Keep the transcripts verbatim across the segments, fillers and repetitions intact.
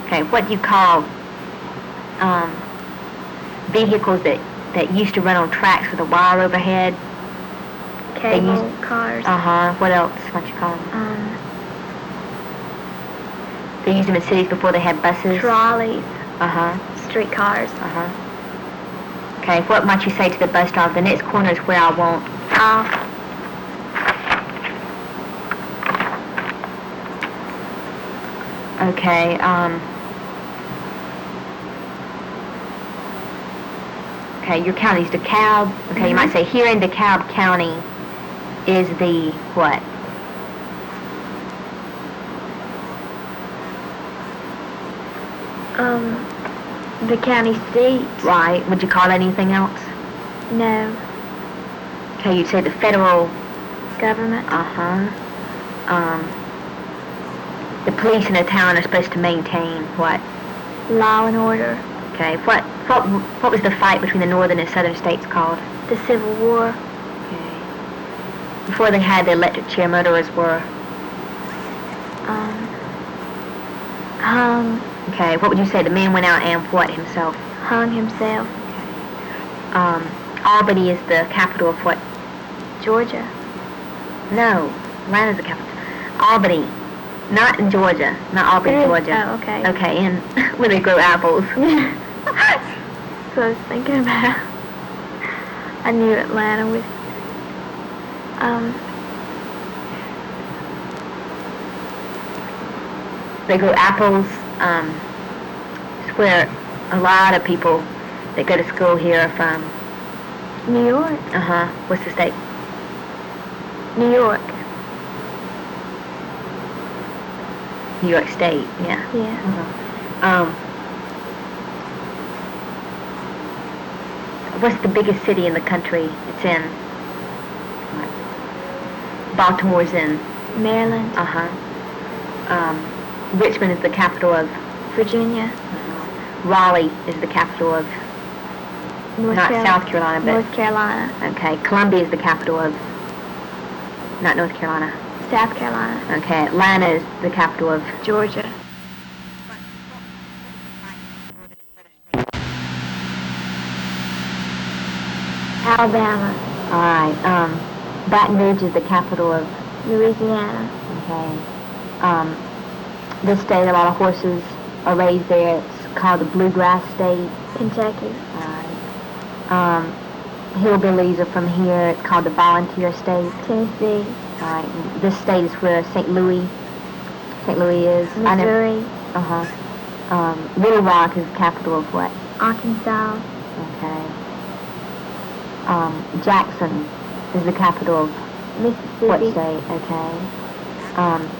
Okay, what do you call um, vehicles that, that used to run on tracks with a wire overhead? Cable used, cars. Uh-huh. What else? What you call them? Um, they used them in cities before they had buses? Trolleys. Uh-huh. Streetcars. Uh-huh. Okay, what might you say to the bus driver? The next corner is where I want. Off. Okay, um... Okay, your county's DeKalb. Okay, mm-hmm. You might say here in DeKalb County is the what? Um, the county seat. Right. Would you call it anything else? No. Okay, you'd say the federal government. Uh-huh. Um, the police in a town are supposed to maintain what? Law and order. Okay. What what what was the fight between the northern and southern states called? The Civil War. Okay. Before they had the electric chair, motorists were um hung. Okay. What would you say? The man went out and what himself? Hung himself. Okay. Um, Albany is the capital of what? Georgia. No, Atlanta's the capital. Albany. Not in Georgia. Not Albany, Georgia. Oh, okay. Okay, and where they grow apples. That's what I was thinking about. I knew Atlanta was... Um... They grow apples. Um, it's where a lot of people that go to school here are from. New York. Uh-huh. What's the state? New York. New York State, yeah. Yeah. Uh-huh. Um, what's the biggest city in the country? It's in... Baltimore's in... Maryland. Uh-huh. Um, Richmond is the capital of... Virginia. Uh-huh. Raleigh is the capital of... North not Carol- South Carolina, but... North Carolina. Okay. Columbia is the capital of... Not North Carolina. South Carolina. Okay. Atlanta is the capital of... Georgia. Alabama. All right. Um, Baton Rouge is the capital of... Louisiana. Okay. Um, this state, a lot of horses are raised there. It's called the Bluegrass State. Kentucky. All right. Um, hillbillies are from here. It's called the Volunteer State. Tennessee. All right. And this state is where Saint Louis, Saint Louis is. Missouri. Uh huh. Um, Little Rock is the capital of what? Arkansas. Okay. Um, Jackson is the capital of Mississippi. what state? Okay. Um,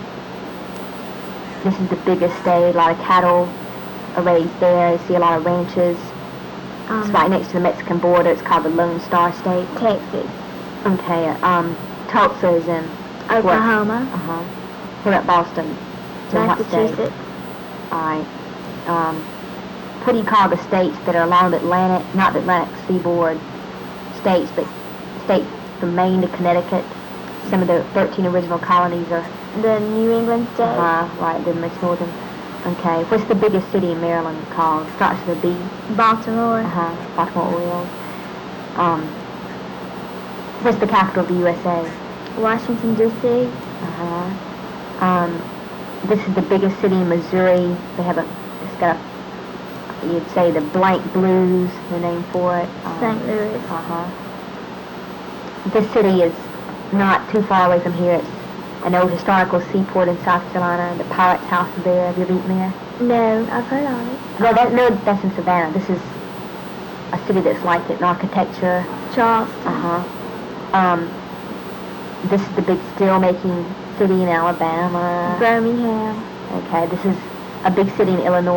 this is the biggest state. A lot of cattle are raised there. You see a lot of ranches. Um, It's right next to the Mexican border. It's called the Lone Star State. Texas. Okay. Um, Tulsa is in Oklahoma. Uh huh. What about Boston? It's in what state? Massachusetts. All right. Um, what do you call the states that are along the Atlantic, not the Atlantic seaboard states, but states from Maine to Connecticut? Some of the thirteen original colonies are... The New England state. Uh-huh, right, the most northern. Okay. What's the biggest city in Maryland called? Starts with a B. Baltimore. Uh-huh. Baltimore Orioles. Um, what's the capital of the U S A? Washington, D C. Uh-huh. Um, this is the biggest city in Missouri. They have a, it's got a, you'd say the Blank Blues, the name for it. Um, Saint Louis. Uh-huh. This city is not too far away from here. It's an old historical seaport in South Carolina. The Pirate's House is there. Have you ever eaten there? No, I've heard of it. No, that, no, that's in Savannah. This is a city that's like it in architecture. Charleston. Uh-huh. Um, this is the big steel-making city in Alabama. Birmingham. Okay, this is a big city in Illinois.